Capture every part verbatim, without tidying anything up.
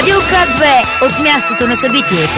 Радио К две от мястото на събитието.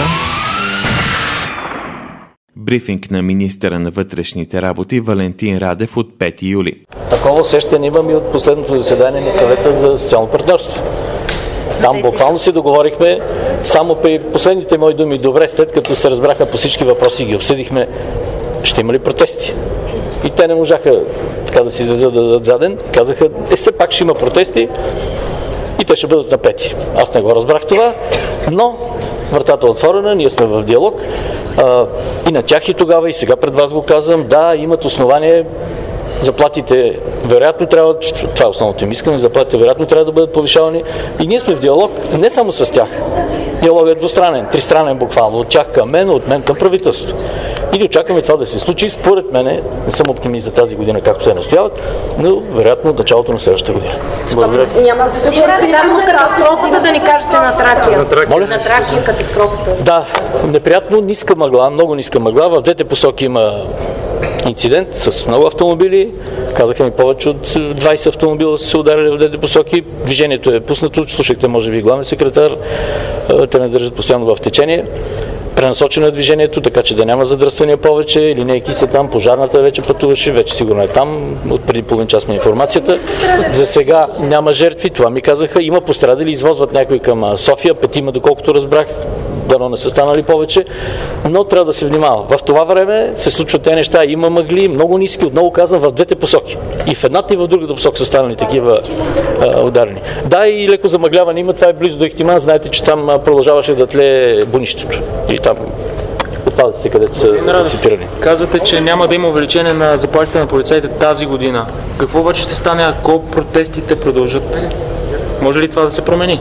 Брифинг на министъра на вътрешните работи Валентин Радев от пети юли. Такова усещане имам и от последното заседание на съвета за социално партньорство. Там буквално се договорихме, само при последните мои думи, добре, след като се разбраха по всички въпроси и ги обсъдихме, ще има ли протести. И те не можаха така да си изразят да дадат заден. Казаха, е, все пак ще има протести и те ще бъдат на пети. Аз не го разбрах това, но вратата е отворена, ние сме в диалог. А, и на тях и тогава, и сега пред вас го казвам, да, имат основание. Заплатите вероятно трябва, това е основното им искане, заплатите вероятно трябва да бъдат повишавани и ние сме в диалог не само с тях. Диалогът е двустранен, тристранен буквално, от тях към мен, от мен към правителството. И да очакваме това да се случи. Според мене, не съм оптимист за тази година, както се настояват, но вероятно от началото на следващата година. Благодаря. Няма да се случва само за катастрофата, да ни кажете на Тракия. На Тракия. На Тракия катастрофата. Да, неприятно, ниска мъгла, много ниска мъгла. В двете посоки има инцидент с много автомобили. Казаха ми, повече от двайсет автомобила са се ударили в двете посоки. Движението е пуснато. Слушахте, може би, главен секретар. Те не държат постоянно в течение. Пренасочено е движението, така че да няма задръствания повече. Линейки са там, пожарната вече пътуваше, вече сигурно е там. От преди половин час ми информацията. За сега няма жертви, това ми казаха. Има пострадали, извозват някой към София, петима, доколкото разбрах. Дано не са станали повече, но трябва да се внимава. В това време се случват тези неща. Има мъгли, много ниски, отново казвам, в двете посоки. И в едната и в другата посока са станали такива а, ударени. Да, и леко замъгляване има, това е близо до Ихтиман. Знаете, че там продължаваше да тлее бунището. И там отпадъците, където са сипирани. Казвате, че няма да има увеличение на заплатите на полицаите тази година. Какво обаче ще стане, ако протестите продължат? Може ли това да се промени?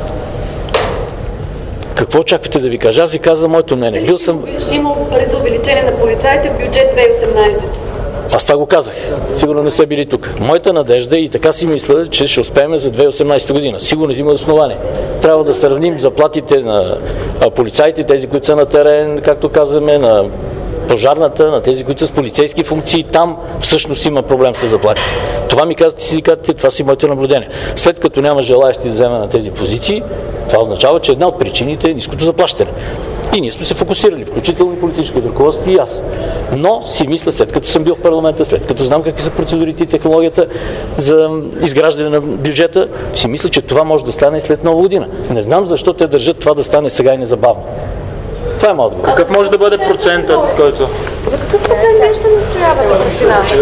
Какво очаквате да ви кажа? Аз ви казвам моето мнение. Бил съм... Ще има пари за увеличение на полицаите в бюджет две хиляди и осемнадесета. Аз това го казах. Сигурно не сте били тук. Моята надежда и така си мисля, че ще успеем за две хиляди и осемнадесета година. Сигурно има основание. Трябва да сравним заплатите на полицаите, тези, които са на терен, както казваме, на пожарната, на тези, които са с полицейски функции. Там всъщност има проблем с заплатите. Това ми казват и синдикатите, това са моите наблюдения. След като няма желаящи да вземе на тези позиции, това означава, че една от причините е ниското заплащане. И ние сме се фокусирали, включително и политическото ръководство и аз. Но си мисля, след като съм бил в парламента, след като знам какви са процедурите и технологията за изграждане на бюджета, си мисля, че това може да стане и след нова година. Не знам защо те държат това да стане сега и незабавно. Това е моят отговор. Какъв може да бъде процентът, който... За какъв процент вие ще настоявате?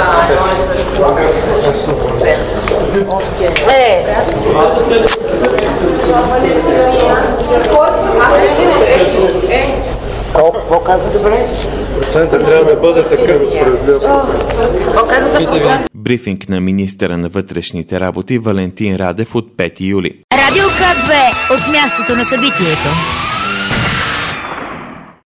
Е, Какво каза? Добре. Процентът трябва да бъде такъв справедлив. Какво каза за процент? Брифинг на министъра на вътрешните работи Валентин Радев от пети юли. Радио К две от мястото на събитието.